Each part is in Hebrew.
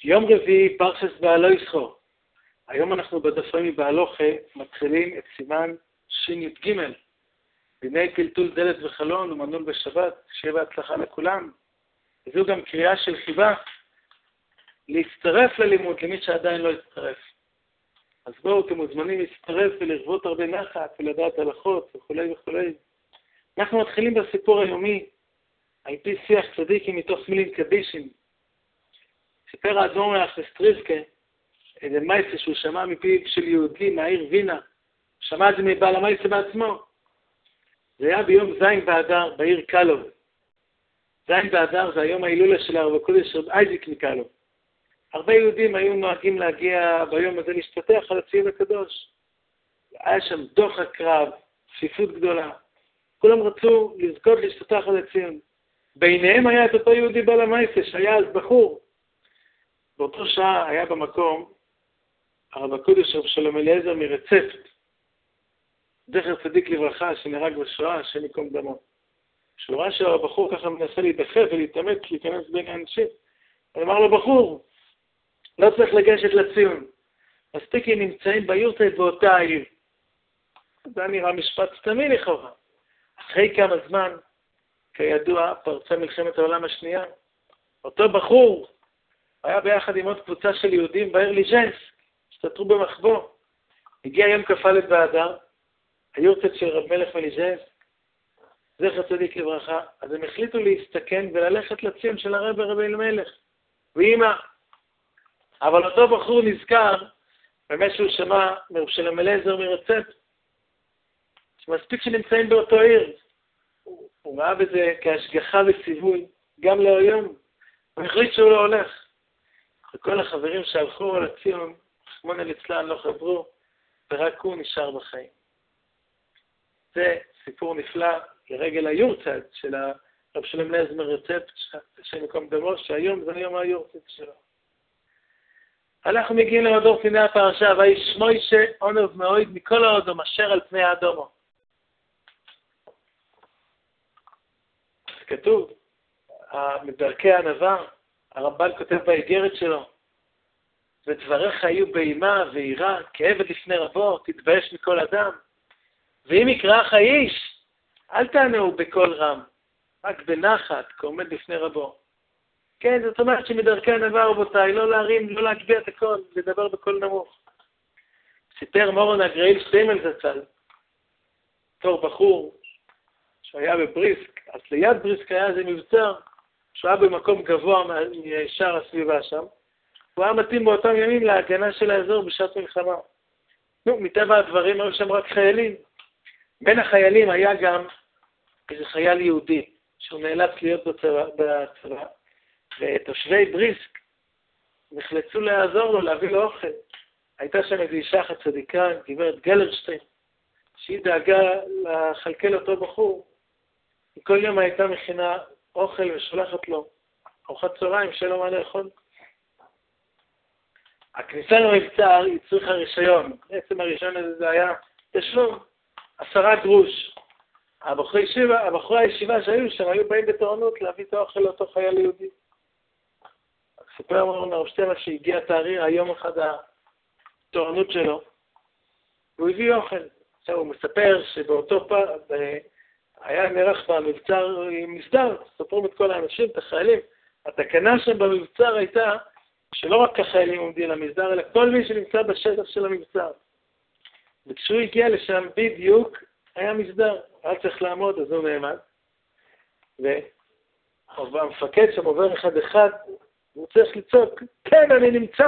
יום רביעי, פרשת בעלו ישחו. היום אנחנו בדפים מבהלוכה מתחילים את סימן שי"ג. דיני טלטול דלת וחלון ומנעול בשבת, שיהיה בהצלחה לכולם. וזו גם קריאה של חיבה להצטרף ללימוד, למי שעדיין לא הצטרף. אז בואו, אתם מוזמנים להצטרף ולרבות הרבה נחת ולדעת הלכות וכו' וכו'. אנחנו מתחילים בסיפור היומי, על פי שיח צדיקים מתוך מילים קדישים. סיפר האדמו"ר מאחסטריבקה, איזה מייסה שהוא שמע מפיו של יהודי מהעיר וינה, שמע את זה מבעל המייסה בעצמו. זה היה ביום זין באדר בעיר קלוב. זין באדר זה היום ההילולה של הרב הקודש רב אייזיק מקלוב. הרבה יהודים היו נוהגים להגיע ביום הזה להשתתח על הציון הקדוש. היה שם דוח הקרב, צפיפות גדולה. כולם רצו לזכות להשתתח על הציון. ביניהם היה את אותו יהודי בעל המייסה שהיה אז בחור. באותו שעה היה במקום הרב הקודש רב שלום אליעזר מרצפת, זכר צדיק לברכה שנהרג בשואה, השם ייקום דמו. כשהוא ראה שהבחור ככה מנסה להידחף ולהתאמץ, להיכנס בין האנשים, הוא אמר לו, בחור, לא צריך לגשת לציון. מספיק הם נמצאים ביורצייט באותה העיר. זה נראה משפט סתמי לכאורה. אחרי כמה זמן, כידוע, פרצה מלחמת העולם השנייה. אותו בחור היה ביחד עם עוד קבוצה של יהודים בעיר ליז'נסק, הסתתרו במחבוא. הגיע יום כ"א באדר, היורצייט של רב מלך מליז'נסק, זכר צדיק לברכה, אז הם החליטו להסתכן וללכת לציון של הרב אלימלך. ואמא, אבל אותו בחור נזכר, באמת שהוא שמע מרב שלום אליעזר מרצפת, שמספיק שנמצאים באותו עיר. הוא ראה בזה כהשגחה וציווי, גם להיום. הוא החליט שהוא לא הולך. וכל החברים שהלכו לציון, רחמנא ליצלן לא חברו, ורק הוא נשאר בחיים. זה סיפור נפלא לרגל היורצייט של הרב שלום אליעזר מרצפת, השם ייקום דמו, שהיום זה יום היורצייט שלו. אנחנו מגיעים למדור פיני הפרשה, ויש מוישה עונב מאוהד מכל האודום אשר על פני האדומו. כתוב, מדרכי הענווה, הרמב"ן כותב באיגרת שלו, ודבריך היו באימה ויראה, כעבד לפני רבו, תתבייש מכל אדם. ואם יקראך האיש, אל תענהו בקול רם, רק בנחת, כעומד לפני רבו. כן, זאת אומרת שמדרכי הענווה, רבותיי, לא להרים, לא להגביה את הכל, לדבר בקול נמוך. סיפר מורן הגרעיל שטיימל זצ"ל, תור בחור, שהיה בבריסק, אז ליד בריסק היה איזה מבצר, שהוא היה במקום גבוה משאר הסביבה שם, הוא היה מתאים באותם ימים להגנה של האזור בשעת מלחמה. מטבע הדברים היו שם רק חיילים. בין החיילים היה גם איזה חייל יהודי, שהוא נאלץ להיות בצבא, ותושבי בריסק נחלצו לעזור לו, להביא לו אוכל. הייתה שם איזו אישה אחת צדיקה, גברת גלרשטיין, שהיא דאגה לחלקל אותו בחור. כל יום הייתה מכינה אוכל ושולחת לו ארוחת צהריים שלא מה לאכול. הכניסה למבצר היא צריכה רישיון. בעצם הרישיון הזה זה היה תשלום 10 גרוש. הבחורי הישיבה שהיו שם היו באים בתורנות להביא את האוכל לאותו חייל יהודי. ספר אמרנו הרב שטיימל שהגיע תאריר היום אחד התורנות שלו, והוא הביא אוכל. עכשיו הוא מספר שבאותו פעם היה נערך במבצר עם מסדר, ספרו את כל האנשים, את החיילים. התקנה שם במבצר הייתה שלא רק החיילים עומדים למסדר, אלא כל מי שנמצא בשטח של המבצר. וכשהוא הגיע לשם בדיוק, היה מסדר, היה צריך לעמוד, אז הוא נעמד. והמפקד שם עובר אחד, הוא צריך לצעוק, כן, אני נמצא.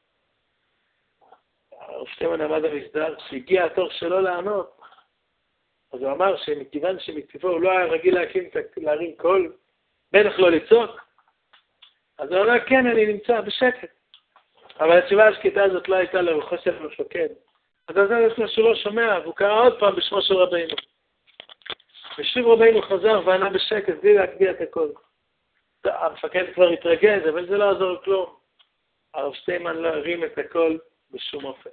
הרב שטיימל עמד במסדר, שהגיע התור שלו לענות. אז הוא אמר שמכיוון שמטבעו הוא לא היה רגיל להרים קול, בטח לא לצעוק. אז הוא אמר, כן, אני נמצא בשקט. אבל התשובה השקטה הזאת לא הייתה לרוחו של המפקד. אז זה לפני שהוא לא שומע, והוא קרא עוד פעם בשמו של רבינו. ושוב רבינו חזר וענה בשקט, בלי להגביה את הקול. המפקד כבר התרגז, אבל זה לא עזור כלום. הרב שטיימן לא הרים את הקול בשום אופן.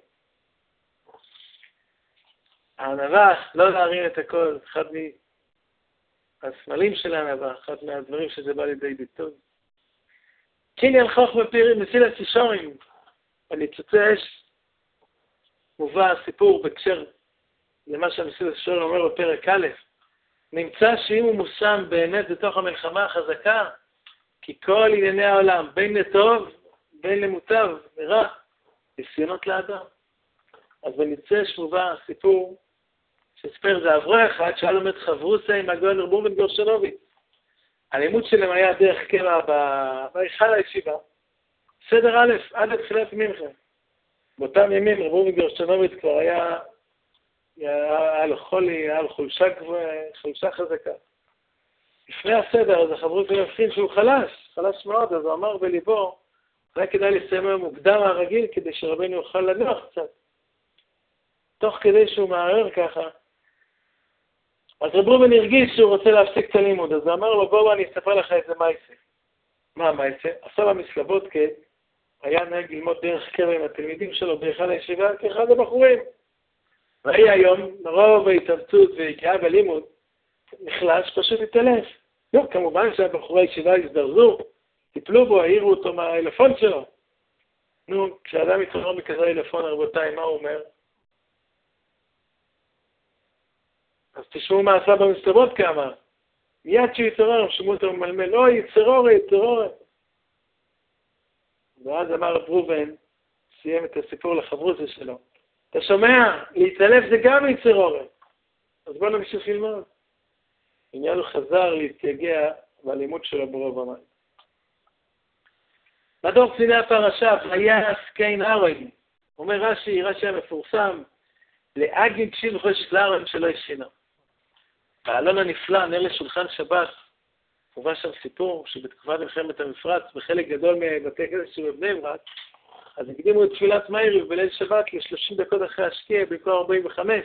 הענווה, לא להרים את הקול, אחד מהסמלים של הענווה, אחד מהדברים שזה בא לידי ביטוי. קניין חוכמה מסילת ישורים, בניצוצי אש, מובא הסיפור בקשר למה שהמסילת ישורים אומר בפרק א', נמצא שאם הוא מושם באמת בתוך המלחמה החזקה, כי כל ענייני העולם, בין לטוב, בין למוטב, מרע, ניסיונות לאדם. אז בניצוצי אש מובא הסיפור, שספר זה אברו אחד, שאל את חברוסה עם הגאון רב ראובן גרשונוביץ. הלימוד שלהם היה דרך קבע בהיכל הישיבה. סדר א', עד לתחילת מינכן. באותם ימים רב ראובן גרשונוביץ כבר היה לו חולי, היה לו חולשה חזקה. לפני הסדר, אז החברוסה מבחין שהוא חלש מאוד, אז הוא אמר בליבו, אולי כדאי לסיים היום מוקדם הרגיל, כדי שרבנו יוכל לנוח קצת. תוך כדי שהוא מערער ככה, אז רב ראובן הרגיש שהוא רוצה להפסיק את הלימוד, אז הוא אמר לו, בואו אני אספר לך איזה מייסה. מה המייסה? הסבא מסלבודקה היה נהג ללמוד דרך קבע עם התלמידים שלו בהיכל הישיבה כאחד הבחורים. והיא היום, מרוב ההתאמצות והגיעה בלימוד, נחלש, פשוט התעלף. לא, כמובן שהבחורי הישיבה הזדרזו, טיפלו בו, העירו אותו מהאלפון שלו. נו, כשאדם יתעורר מכזה אלפון, רבותיי, מה הוא אומר? אז תשמעו מה הסבא מסלבודקה אמר. מיד שהוא יתעורר, שמעו אותו ממלמל, אוי, יצרורי. ואז אמר רב ראובן, סיים את הסיפור לחברוסה שלו. אתה שומע? להתעלף זה גם יצרורי. אז בוא נמשיך ללמוד. עניין הוא חזר להתייגע בלימוד שלו ברוב המים. בדור קציני הפרשה, ויעש קיין ארון. אומר רש"י המפורסם, לאגין קשין חושך לארון שלא ישינה. בעלון הנפלא, נר לשולחן שבת, הובא שם סיפור שבתקופת מלחמת המפרץ, בחלק גדול מבתי כנסת שבבני ברק, אז הקדימו את תפילת מעריב בליל שבת ל-30 דקות אחרי השקיע, במקום 45.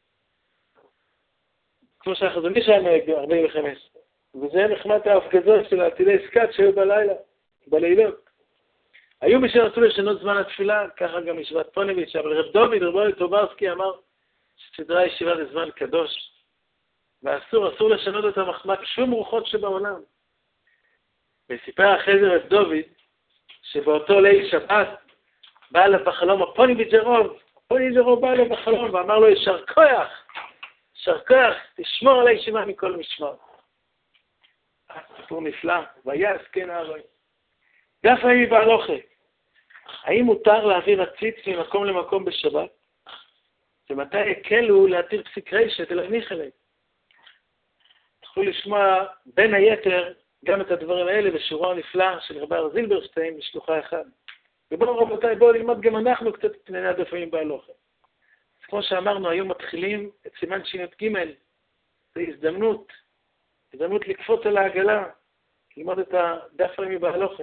כמו שהחזון איש היה 45. וזה נחמת ההפגזות של עתידי סקאט שהיו בלילות. היו מי שרצו לשנות זמן התפילה, ככה גם ישיבת פוניביץ', אבל רב דוד טוברסקי אמר שסדרה ישיבה זה זמן קדוש. ואסור לשנות את המחמת שום רוחות שבעולם. וסיפר אחרי זה רב דוד, שבאותו ליל שבת, בא אליו בחלום הפוניביג'רוב בא אליו בחלום, ואמר לו, יישר כוח, תשמור על הישיבה מכל משמר. סיפור נפלא, ויעש קיין ארון. דף הימי בהלוכה, האם מותר להעביר עציץ ממקום למקום בשבת? ומתי הקלו להתיר פסיק רשת להניח אליהם? תוכלו לשמוע בין היתר גם את הדברים האלה בשיעורו הנפלא של רב אריה זילברשטיין בשלוחה אחד. ובואו רבותיי, בואו ללמוד גם אנחנו קצת את ענייני הדף הימי בהלוכה. אז כמו שאמרנו, היום מתחילים את סימן שי"ג. זו הזדמנות לקפוץ על העגלה, ללמוד את הדף הימי בהלוכה.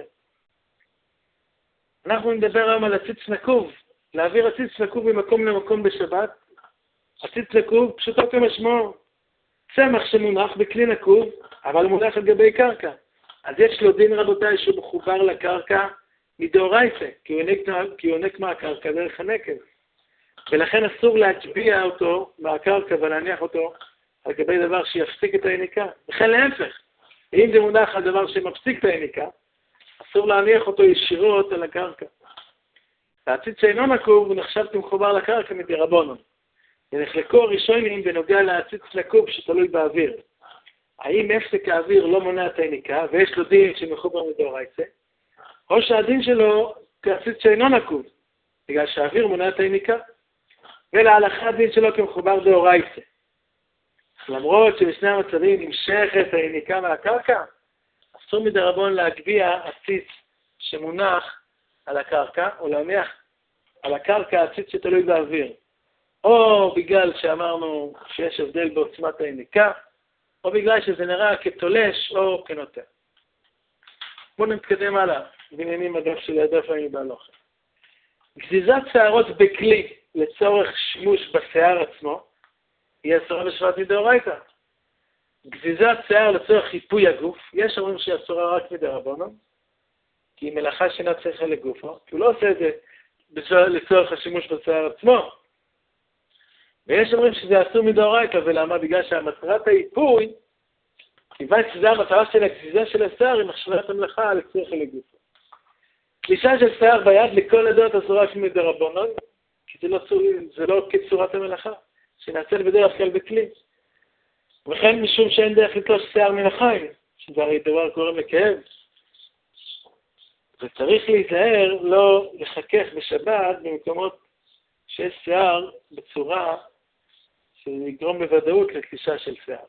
אנחנו נדבר היום על עציץ נקוב, להעביר עציץ נקוב ממקום למקום בשבת. עציץ נקוב, פשוטו כמשמעו, צמח שמונח בכלי נקוב, אבל הוא מונח על גבי קרקע. אז יש לו דין רבותיי שהוא מחובר לקרקע מדאורייתא, כי הוא יונק מהקרקע דרך הנקב. ולכן אסור להטביע אותו מהקרקע ולהניח אותו על גבי דבר שיפסיק את היניקה. וכן להפך, אם זה מונח על דבר שמפסיק את היניקה, אסור להניח אותו ישירות על הקרקע. העציץ שאינו נקוב הוא נחשב כמחובר לקרקע מדרבנן. ונחלקו הראשונים בנוגע לעציץ נקוב שתלוי באוויר. האם הפסק האוויר לא מונע את היניקה ויש לו דין שמחובר מדאורייתא, או שהדין שלו כעציץ שאינו נקוב, בגלל שהאוויר מונע את היניקה, ולהלכה הדין שלו כמחובר דאורייתא. למרות שבשני המצבים נמשכת היניקה מהקרקע, אסור מדרבנן להגביה עציץ שמונח על הקרקע, או להניח על הקרקע עציץ שתלוי באוויר. או בגלל שאמרנו שיש הבדל בעוצמת היניקה, או בגלל שזה נראה כתולש או כנוטע. בואו נתקדם הלאה, בעניינים הדף של הדף הימי בהלוכה. גזיזת שערות בכלי לצורך שימוש בשיער עצמו, היא אסורה בשבת מדאורייתא. גזיזת שיער לצורך חיפוי הגוף, יש אומרים שהיא אסורה רק מדרבנן, כי היא מלאכה שאינה צריכה לגופו, כי הוא לא עושה את זה לצורך השימוש בשיער עצמו. ויש אומרים שזה אסור מדאורייתא, ולמה? בגלל שהמטרת ההיפוי, כיוון שזה המטרה של הגזיזה של השיער, היא מחשבת המלאכה לצורך לגופו. תלישה של שיער ביד לכל הדעות אסורה מדרבנן, כי זה לא כצורת המלאכה, שנעשית בדרך כלל בכלי. וכן משום שאין דרך לתלוש שיער מן החי, שזה הרי דבר גורם לכאב. וצריך להיזהר לא לחכך בשבת במקומות שיש שיער בצורה שיגרום בוודאות לתלישה של שיער.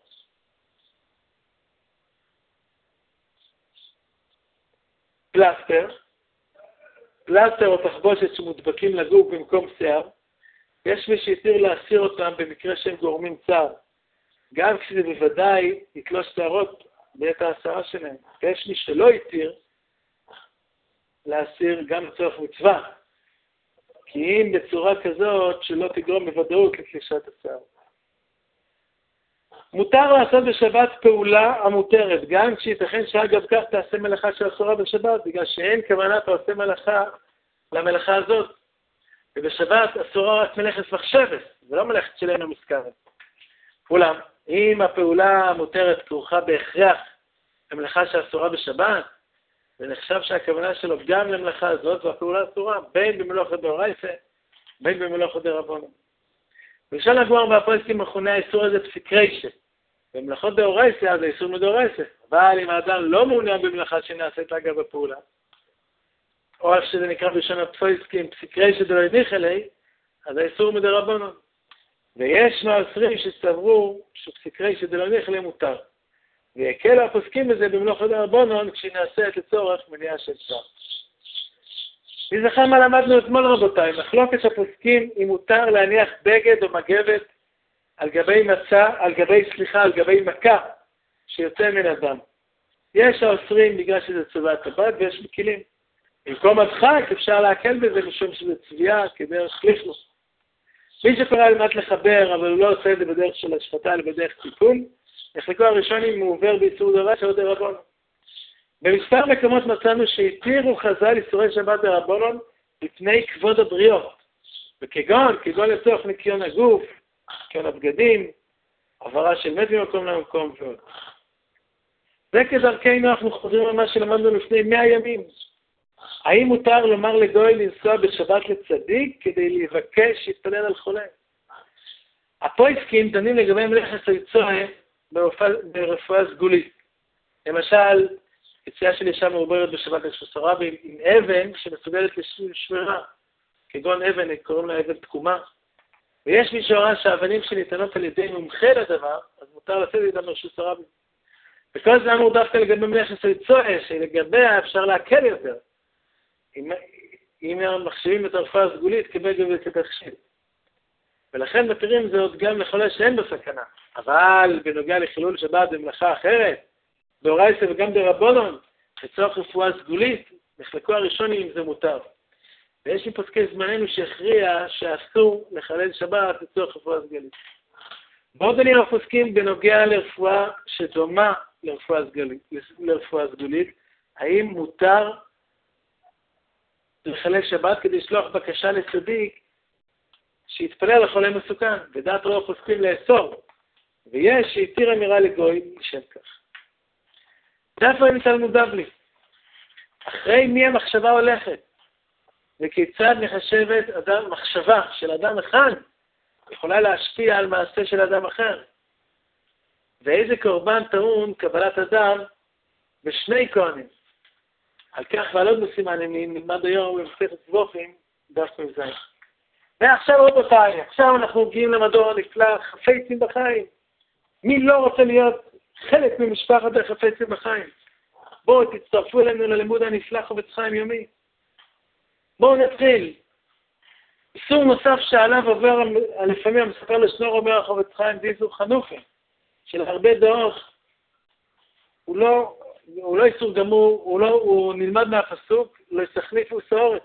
פלסטר או תחבושת שמודבקים לגוף במקום שיער, יש מי שיתיר להסיר אותם במקרה שהם גורמים צער, גם כשזה בוודאי יתלוש שערות בעת ההסרה שלהם. ויש מי שלא יתיר להסיר גם לצורך מצווה, כי אם בצורה כזאת שלא תגרום בוודאות לתלישת השיער. מותר לעשות בשבת פעולה המותרת, גם כשייתכן שאגב כך תעשה מלאכה שאסורה בשבת, בגלל שאין כוונת העושה מלאכה למלאכה הזאת. ובשבת אסורה רק מלאכת מחשבת, ולא מלאכת שלנו מזכרת. אולם, אם הפעולה המותרת כרוכה בהכרח למלאכה שאסורה בשבת, ונחשב שהכוונה שלו גם למלאכה הזאת, והפעולה אסורה בין במלאכת דאורייתא, בין במלאכת דרבנן. בלשון הגמרא והפוסקים מכונה האיסור הזה פסיק רישא. במלאכות דאורייתא זה איסור מדאורייתא. אבל אם האדם לא מעוניין במלאכה שנעשית אגב הפעולה, או איך שזה נקרא בלשון הפוסקים פסיק רישא דלא הניחא ליה, אז האיסור מדרבנן. ויש מעשרים שסברו שפסיק רישא דלא הניחא ליה מותר. ויקלו הפוסקים בזה במלאכת דרבנן כשהיא נעשית לצורך מניעה של שיער. נזכר מה למדנו אתמול רבותיי, מחלוקת הפוסקים אם מותר להניח בגד או מגבת על גבי מכה שיוצא מן אדם. יש האוסרים בגלל שזה צוואת הבת ויש מקילים. במקום הדחק אפשר להקל בזה משום שזה צביעה כדרך לכלוך. מי שקורא למד לחבר אבל הוא לא עושה את זה בדרך של השחתה אלא בדרך תיקון, נחלקו הראשונים אם הוא עובר באיסור דאורייתא או דרבנן. במספר מקומות מצאנו שהתירו חז"ל איסורי שבת דרבנן לפני כבוד הבריות, וכגון לצורך ניקיון הגוף, ניקיון הבגדים, עברה של מת ממקום למקום ועוד. זה כדרכנו אנחנו חוזרים על מה שלמדנו לפני 100 ימים. האם מותר לומר לגוי לנסוע בשבת לצדיק כדי לבקש שיתפלל על חולה? הפוסקים דנים לגבי מלאכת היצואה ברפואה סגולית. למשל, יציאה של אישה מעוברת בשבת לשוסרה עם אבן שמסוגלת לשמירה, כגון אבן, קוראים לה אבן תקומה. ויש מי שאומר שהאבנים שניתנות על ידי מומחה לדבר, אז מותר לצאת איתם לשוסרה. וכל זה אמור דווקא לגבי מלאכת היצואה, שלגביה אפשר להקל יותר. אם הם מחשיבים את הרפואה הסגולית כבגד וכתכשיל. ולכן מתירים זאת גם לחולה שאין בסכנה. אבל בנוגע לחילול שבת במלאכה אחרת, דאורייתא וגם דרבנן, לצורך רפואה סגולית, נחלקו הראשונים אם זה מותר. ויש לי פוסקי זמננו שהכריע שאסור לחלל שבת לצורך רפואה סגולית. בעוד אני פוסקים בנוגע לרפואה שדומה לרפואה סגולית, האם מותר לחלל שבת כדי לשלוח בקשה לצדיק שיתפלל לחולה מסוכן, ודעת רוב פוסקים לאסור, ויש שהתיר אמירה לגוי לשם כך. דף אין תלמוד בבלי. אחרי מי המחשבה הולכת? וכיצד מחשבת מחשבה של אדם אחד יכולה להשפיע על מעשה של אדם אחר? ואיזה קורבן טעון קבלת אדם בשני כהנים? על כך ועלות בסימנים נלמד היום במסכת סבוכים דף מ"ז. ועכשיו רבותיי, עכשיו אנחנו מגיעים למדור הנפלא חפצים בחיים. מי לא רוצה להיות חלק ממשפחת החפצים בחיים? בואו תצטרפו אלינו ללימוד הנפלא חפץ חיים יומי. בואו נתחיל. איסור נוסף שעליו עובר לפעמים המספר לשנור אומר החפץ חיים זה איסור חנוכה, של הרבה דעות. הוא לא איסור גמור, הוא נלמד מהפסוק, לא יסחניפו סעורת.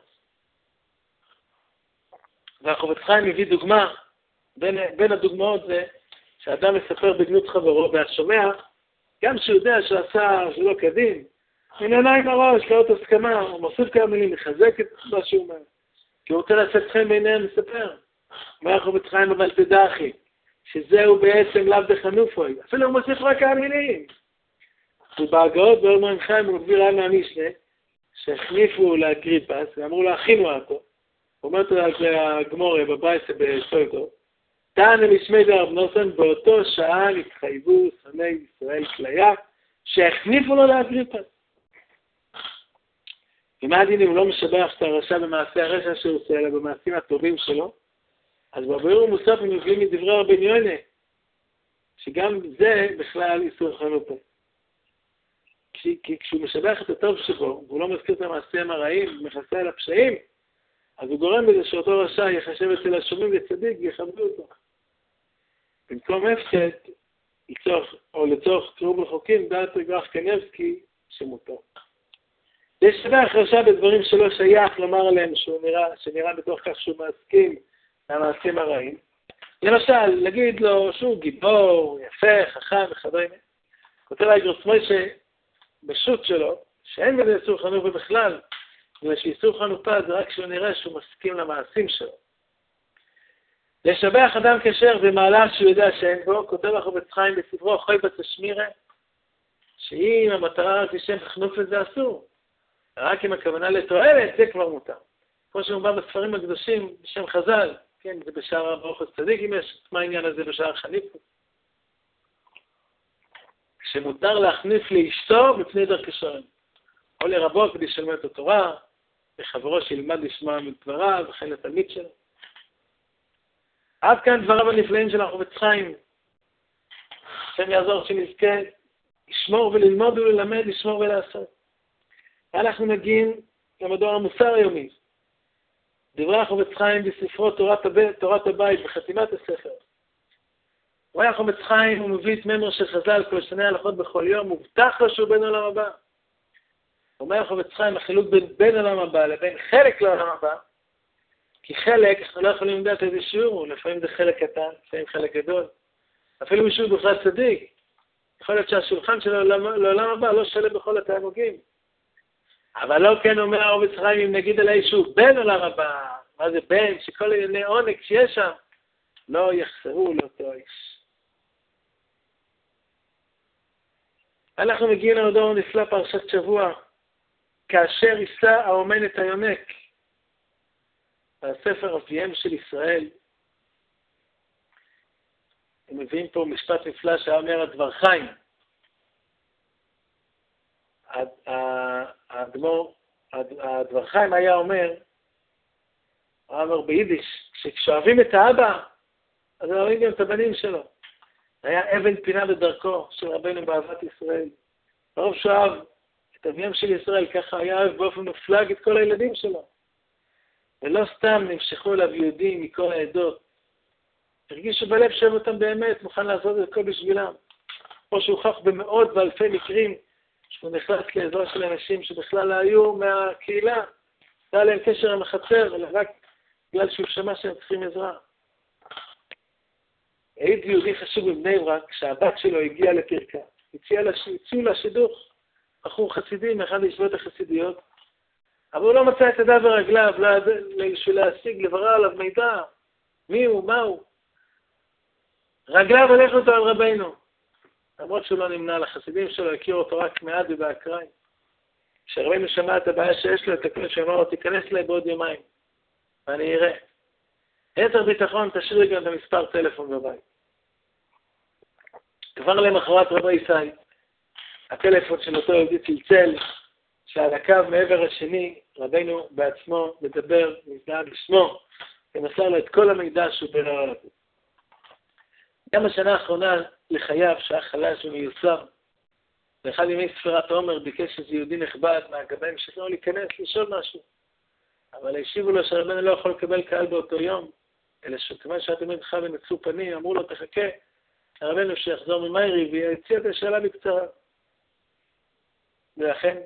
והחפץ חיים מביא דוגמה, בין הדוגמאות זה שאדם מספר בגנות חברו, והשומע, גם שהוא יודע שעשה שלא כדין, מנהנה עם הראש, לאות הסכמה, הוא מוסיף כמה מילים, מחזק את מה שהוא אומר. כי הוא רוצה לעשות חיים בעיניהם מספר. אומר החפץ חיים, אבל תדע אחי, שזהו בעצם לאו דחנופוי. אפילו הוא מוסיף רק כמה מילים. ובהגאות באומרים חיים הוא מביא רעי מהמשנה, שהחניפו לאגריפס, ואמרו לו, אחינו אותו. הוא אומר לגמורה בבית בסוידו, תענה לשמי דרב נוסן, באותו שעה נתחייבו שונאי ישראל כליה, שהחניפו לו לאגריפס. ומה הדין אם הוא לא משבח את הרשע במעשה הרשע שהוא עושה, אלא במעשים הטובים שלו? אז בביאור מוסף הם מביאים מדברי רבי יונה, שגם זה בכלל איסור חנופה. כי כשהוא משבח את הטוב שבו, והוא לא מזכיר את המעשים הרעים, ומכסה על הפשעים, אז הוא גורם בזה שאותו רשע יחשב אצל השומעים לצדיק ויכבדו אותו. במקום הפשט, לצורך קראו בחוקים, דעת רגרח קניבסקי שמותר. לשבח רשע בדברים שלא שייך לומר עליהם שנראה בתוך כך שהוא מסכים למעשים הרעים. למשל, להגיד לו שהוא גיבור, יפה, חכם וכדומה. כותב האגרוס מוישה בשו"ת שלו, שאין בזה איסור חנופה בכלל, ושאיסור חנופה זה רק שהוא נראה שהוא מסכים למעשים שלו. לשבח אדם כשר במעלה שהוא יודע שאין בו, כותב החפץ חיים בספרו חוי בתשמירה, שאם המטרה רק לשם חנוף את זה אסור, רק אם הכוונה לתועלת, זה כבר מותר. כמו שהוא בא בספרים הקדושים בשם חז"ל, כן, זה בשער ברוך הצדיק, אם יש מה העניין הזה בשער חניפות. שמותר להחניף לאשתו בפני דרכי שרים. או לרבו כדי שלמד את התורה, לחברו שילמד לשמוע מדבריו, וכן לתלמיד שלו. עד כאן דבריו הנפלאים של החפץ חיים. השם יעזור שנזכה לשמור וללמוד וללמד, לשמור ולעשות. אנחנו מגיעים למדור המוסר היומי. דברי החפץ חיים בספרו תורת הבית בחתימת הספר. רואה החפץ חיים הוא מביא את ממר של חז"ל כל שני הלכות בכל יום, מובטח לו שהוא בין עולם הבא. אומר החפץ חיים החילוק בין עולם הבא לבין חלק לעולם הבא, כי חלק אנחנו לא יכולים לדעת איזה שיעור, לפעמים זה חלק קטן, לפעמים חלק גדול. אפילו מישהו בכלל צדיק, יכול להיות שהשולחן שלו לעולם הבא לא שלם בכל התענוגים. אבל לא כן אומר החפץ חיים אם נגיד עליי שהוא בין עולם הבא, מה זה בין, שכל ענייני עונג שיש שם, לא יחסרו לאותו איש. אנחנו מגיעים למדור הנפלא פרשת שבוע, כאשר יישא האומן את היונק, הספר אביהם של ישראל. הם מביאים פה משפט נפלא שאומר הדבר חיים. הדבר חיים היה אומר ביידיש, כשאוהבים את האבא, אז אוהבים גם את הבנים שלו. היה אבן פינה בדרכו של רבנו באהבת ישראל. ברוב שאהב את אביהם של ישראל, ככה היה אוהב באופן מופלג את כל הילדים שלו. ולא סתם נמשכו אליו יהודים מכל העדות. הרגישו בלב שאוהב אותם באמת, מוכן לעשות את הכל בשבילם. כמו שהוכח במאות ואלפי מקרים, שהוא נחלץ לעזרה של אנשים שבכלל היו מהקהילה. היה להם קשר עם החצר, אלא רק בגלל שהוא שמע שהם צריכים עזרה. העיד יהודי חשוב בבני ברק, כשהבת שלו הגיעה לפרקה. הציעו לה שידוך, בחור חסידי מאחד לישיבות החסידיות, אבל הוא לא מצא את ידיו ורגליו בשביל להשיג, לברר עליו מידע, מי הוא, מה הוא. רגליו הלך אותו על רבינו, למרות שהוא לא נמנע לחסידים שלו, הכיר אותו רק מעט ובאקראי. כשרבינו שמע את הבעיה שיש לו, את הכל שאמר לו, תיכנס אליי בעוד יומיים, ואני אראה. יתר ביטחון, תשאיר גם את המספר טלפון בבית. כבר למחרת רבי ישי, הטלפון של אותו יהודי צלצל, שעל הקו מעבר השני, רבינו בעצמו מדבר, מזדהה בשמו, ומסר לו את כל המידע שהוא בירר עליו. גם השנה האחרונה לחייו, שהיה חלש ומיוסר, ואחד ימי ספירת עומר ביקש איזה יהודי נכבד מהגבאים שלו להיכנס לשאול משהו. אבל השיבו לו שרבנו לא יכול לקבל קהל באותו יום, אלא שכיוון שאתם איתך ונצאו פנים, אמרו לו תחכה, הרבנו שיחזור ממיירי, ויציע את השאלה בקצרה. ולכן,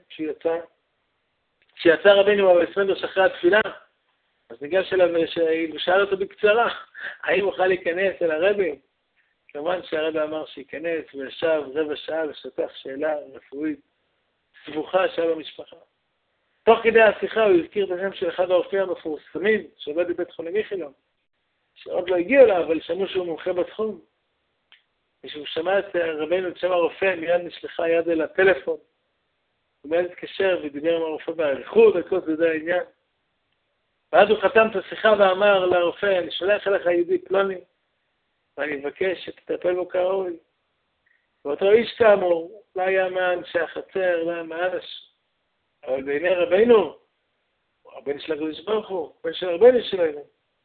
כשיצא רבנו ב-20 אחרי התפילה, אז ניגש אליו ושאל אותו בקצרה, האם אוכל להיכנס אל הרבי? כמובן שהרבי אמר שייכנס וישב רבע שעה ושטח שאלה רפואית סבוכה שהיה במשפחה. תוך כדי השיחה הוא הזכיר את השם של אחד הרופאים המפורסמים שעובד בבית חולים איכילוב, שעוד לא הגיעו אליו, אבל שמעו שהוא מומחה בתחום. כשהוא שמע את רבינו את שם הרופא, מיד נשלחה יד אל הטלפון, הוא מיד התקשר ודיבר עם הרופא בעריכות, הכל זה העניין. ואז הוא חתם את השיחה ואמר לרופא, אני שולח אליך יהודי פלוני, ואני מבקש שתטפל בו כראוי. ואותו איש כאמור, לא היה מאנשי החצר, לא היה מאנש, אבל בעיני רבינו, הבן של הקדוש ברוך הוא, הבן של רבינו שלנו.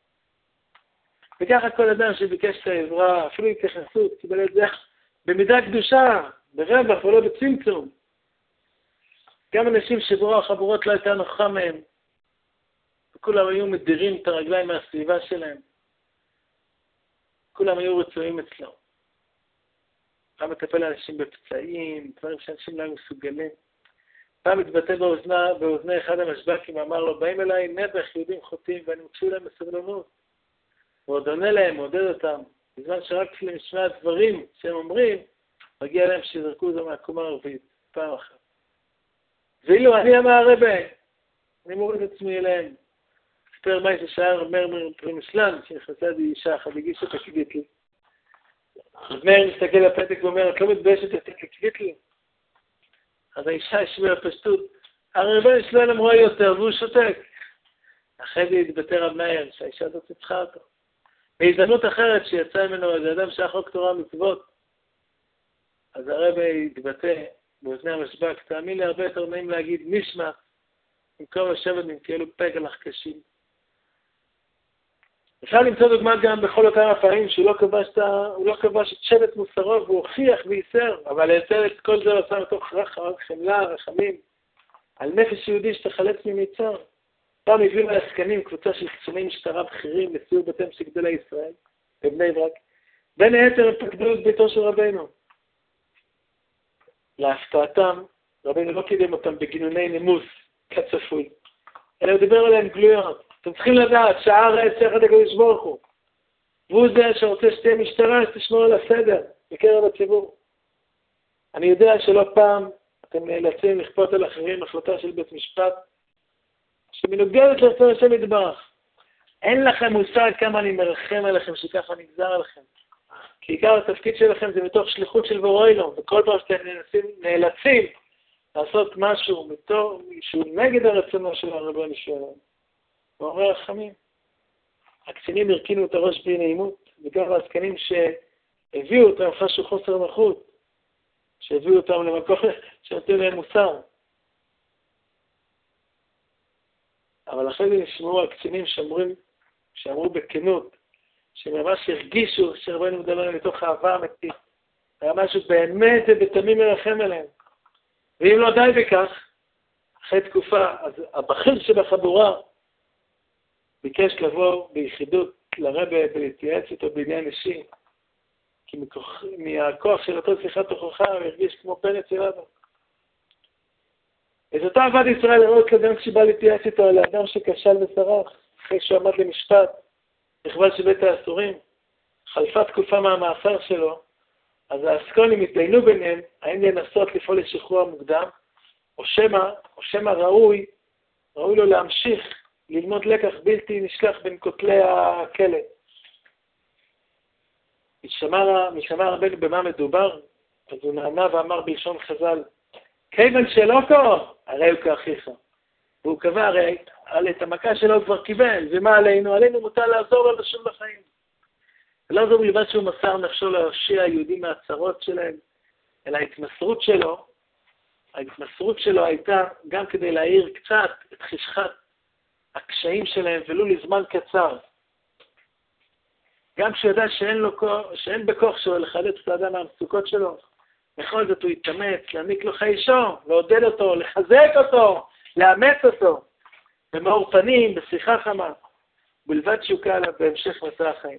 וככה כל אדם שביקש את העזרה, אפילו התייחסות, קיבל את זה במידה קדושה, ברווח ולא בצמצום. גם אנשים שברוח החבורות לא הייתה נוחה מהם, וכולם היו מדירים את הרגליים מהסביבה שלהם. כולם היו רצויים אצלו. פעם מטפל לאנשים בפצעים, דברים שאנשים לא היו מסוגלים. פעם התבטא באוזני אחד המשב"קים, אמר לו, באים אליי נעבך יהודים חוטאים ואני מקשיב להם בסבלנות. ועוד עונה להם, מעודד אותם, בזמן שרק למשמע הדברים שהם אומרים, מגיע להם שיזרקו אותו מהקומה הרביעית, פעם אחת. ואילו אני אמר הרבה, אני מוריד את עצמי אליהם. ספר מי ששאר מרמר פרימשלן, שנכנסה לי אישה אחת, הגישה את הקבית לי. אז מאיר מסתכל לפתק ואומר, את לא מתביישת את הקבית לי? אז האישה השמיעה פשטות, הרבה שלא אמרה יותר, והוא שותק. אחרי זה התבטא רב מאיר, שהאישה הזאת צריכה אותו. בהזדמנות אחרת שיצא ממנו איזה אדם שהחוק תורה מצוות, אז הרב התבטא באוזני המשב"ק, תאמין לי הרבה יותר נעים להגיד נשמע, במקום לשבת עם כאלו פגלח קשים. אפשר למצוא דוגמה גם בכל אותם הפעמים שהוא לא כבש את שבט מוסרו והוא הוכיח וייסר, אבל היצר את כל זה עושה מתוך חמלה, רחמים, על נפש יהודי שתחלץ ממצר. פעם הביאו לעסקנים קבוצה של קציני משטרה בכירים לסיור בתי של גדולי ישראל, בבני ברק. בין היתר הם פקדו את ביתו של רבינו. להפתעתם, רבינו לא קידם אותם בגינוני נימוס כצפוי, אלא הוא דיבר עליהם גלויות. אתם צריכים לדעת שהער העץ יחד הקדוש ברוך הוא. והוא זה שרוצה שתהיה משטרה, שתשמור על הסדר בקרב הציבור. אני יודע שלא פעם אתם נאלצים לכפות על אחרים החלטה של בית משפט, שמנוגדת לרצון השם יתברך. אין לכם מושג כמה אני מרחם עליכם שככה נגזר עליכם. כי עיקר התפקיד שלכם זה מתוך שליחות של בוראנו, וכל פעם שאתם נאלצים לעשות משהו שהוא נגד הרצונו של הרבנו שלנו. הוא אומר רחמים. הקצינים הרכינו את הראש בלי נעימות, וגם העסקנים שהביאו אותם חשו חוסר נוחות, שהביאו אותם למקום שנותן להם מוסר. אבל אחרי זה נשמעו הקצינים שאמרו בכנות, שממש הרגישו שרבנו מדבר מתוך אהבה אמיתית. היה משהו באמת ובתמים מרחם עליהם. ואם לא די בכך, אחרי תקופה, אז הבכיר שבחבורה ביקש לבוא ביחידות לרבה ולהתייעץ איתו בעניין אישי, כי מהכוח של אותו שיחת הוכחה הוא הרגיש כמו פנץ של אבא. אז אותה עבד ישראל לראות לאדם שבא להתייעץ איתו על האדם שכשל ושרח, אחרי שהוא עמד למשפט, נכבל של בית האסורים, חלפה תקופה מהמאסר שלו, אז העסקונים התדיינו ביניהם, האם לנסות לפעול לשחרור המוקדם, או שמא ראוי לו להמשיך ללמוד לקח בלתי נשכח בין כותלי הכלא. משמע רבנו במה מדובר, אז הוא נענה ואמר בלשון חז"ל, כיוון שלא כוח, הרי הוא כאחיך. והוא קבע הרי את המכה שלו הוא כבר קיבל, ומה עלינו? עלינו מותר לעזור לו לשוב בחיים. ולא זו בלבד שהוא מסר נפשו להושיע היהודים מהצרות שלהם, אלא ההתמסרות שלו הייתה גם כדי להאיר קצת את חשכת הקשיים שלהם, ולו לזמן קצר. גם כשהוא ידע שאין בכוח שלו לחלץ את האדם מהמצוקות שלו, בכל זאת הוא יתאמץ, להעניק לו חיישו, לעודד אותו, לחזק אותו, לאמץ אותו, במאור פנים, בשיחה חמה, בלבד שהוא קל בהמשך מסע החיים.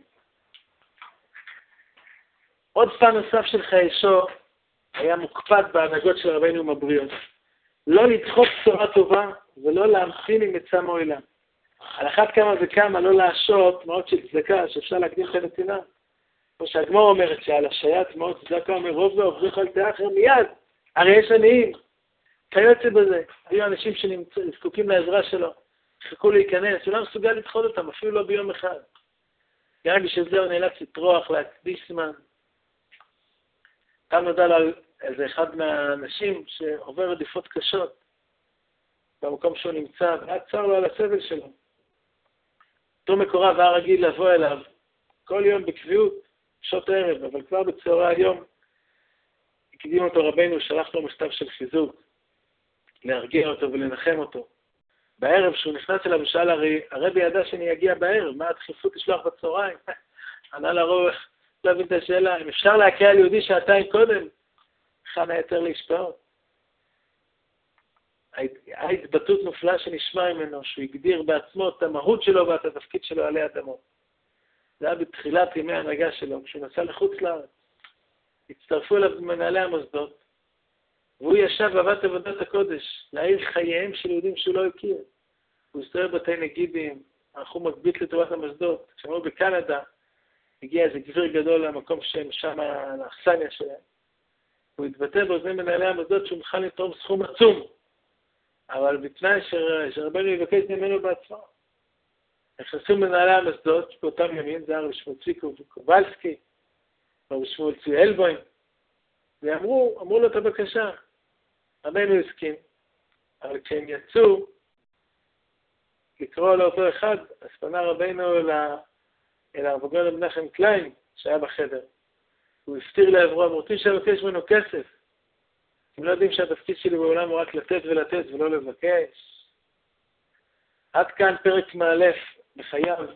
עוד פן נוסף של חיישו היה מוקפד בהנהגות של רבינו עם הבריות. לא לדחות בשורה טובה ולא להמתין עם עצה מועילה. על אחת כמה וכמה לא להשעות מעות של צדקה שאפשר להקדים את הנתינה. כמו שהגמור אומרת שעל השעיית מעות צדקה אומר רוב ועובדך על תאחר מיד, הרי יש עניים. כיוצא בזה, היו אנשים שזקוקים לעזרה שלו, חיכו להיכנס, הוא לא מסוגל לדחות אותם, אפילו לא ביום אחד. גם בשביל זה הוא נאלץ לטרוח, להקדיש זמן. כאן נודע לו איזה אחד מהאנשים שעובר רדיפות קשות במקום שהוא נמצא, והיה צר לו על הסבל שלו. אותו מקורב היה רגיל לבוא אליו כל יום בקביעות, שעות ערב, אבל כבר בצהרי היום הקדים אותו רבנו, שלח לו מכתב של חיזוק, להרגיע אותו ולנחם אותו. בערב שהוא נכנס אליו ושאל, הרבי ידע שאני אגיע בערב, מה הדחיפות לשלוח בצהריים? ענה לרוח, לא הבין את השאלה, אם אפשר להקריא על יהודי שעתיים קודם, היכן היתר להשפעות? ההתבטאות מופלאה שנשמע ממנו, שהוא הגדיר בעצמו את המהות שלו ואת התפקיד שלו עלי אדמות. זה היה בתחילת ימי ההנהגה שלו, כשהוא נסע לחוץ לארץ. הצטרפו אליו מנהלי המוסדות, והוא ישב ועבד עבודת הקודש, להעיר חייהם של יהודים שהוא לא הכיר. הוא הסתובב בתי נגידים, ערכו מגבית לטובת המוסדות. כשאמרו בקנדה, הגיע איזה גביר גדול למקום שהם שם, לאכסניה שלהם. הוא התבטא באוזני מנהלי המוסדות שהוא מוכן לתרום סכום עצום, אבל בתנאי שרבנו יבקש ממנו בעצמו. נכנסו מנהלי המוסדות באותם ימים, זה היה רב שמואל צבי קובלסקי, רב שמואל צבי אלבוים, ואמרו לו את הבקשה. רבנו הסכים, אבל כשהם יצאו לקרוא לאותו אחד, אז פנה רבנו אל הרב הגאון מנחם קליין, שהיה בחדר. הוא הפתיר לעברו, אמרתי שאבקש ממנו כסף. הם לא יודעים שהתפקיד שלי בעולם הוא רק לתת ולתת ולא לבקש. עד כאן פרק מאלף בחייו,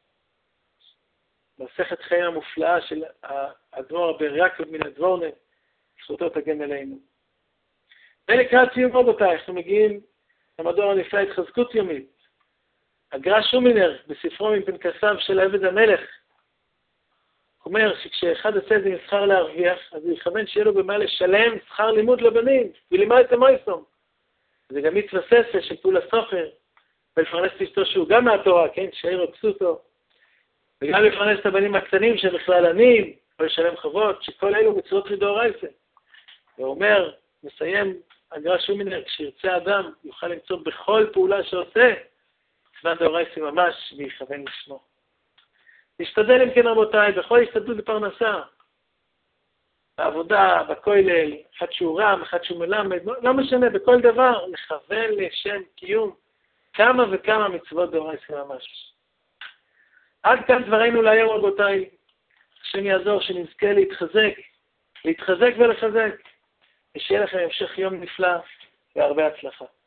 מסכת חיים המופלאה של האדמו"ר רבי יעקב מן הדבורנה, זכותו תגן עלינו. ולקראת סיום רבותיי, אנחנו מגיעים למדור הנפלא התחזקות יומית. הגר"א שומינר בספרו מפנקסיו של עבד המלך, הוא אומר שכשאחד עושה את זה מסחר להרוויח, אז הוא יכוון שיהיה לו במה לשלם שכר לימוד לבנים, ולימד את המויסום. זה גם מצווה ססה של פעול הסוחר, ולפרנס את אשתו שהוא גם מהתורה, כן, שיעיר אקסותו, וגם לפרנס את הבנים הקטנים שהם בכלל עניים, או לשלם חובות, שכל אלו מצוות מדאורייתא. והוא אומר, מסיים הגר"א שומינר, כשירצה אדם יוכל למצוא בכל פעולה שעושה, מצוות דאורייתא ממש, ויכוון לשמו. נשתדל אם כן רבותיי, בכל השתדלות בפרנסה, בעבודה, בכולל, אחד שהוא רם, אחד שהוא מלמד, לא משנה, בכל דבר, לכוון לשם קיום כמה וכמה מצוות דאורייתא ממש. עד כאן דברינו להיום רבותיי, השם יעזור שנזכה להתחזק ולחזק, ושיהיה לכם המשך יום נפלא והרבה הצלחה.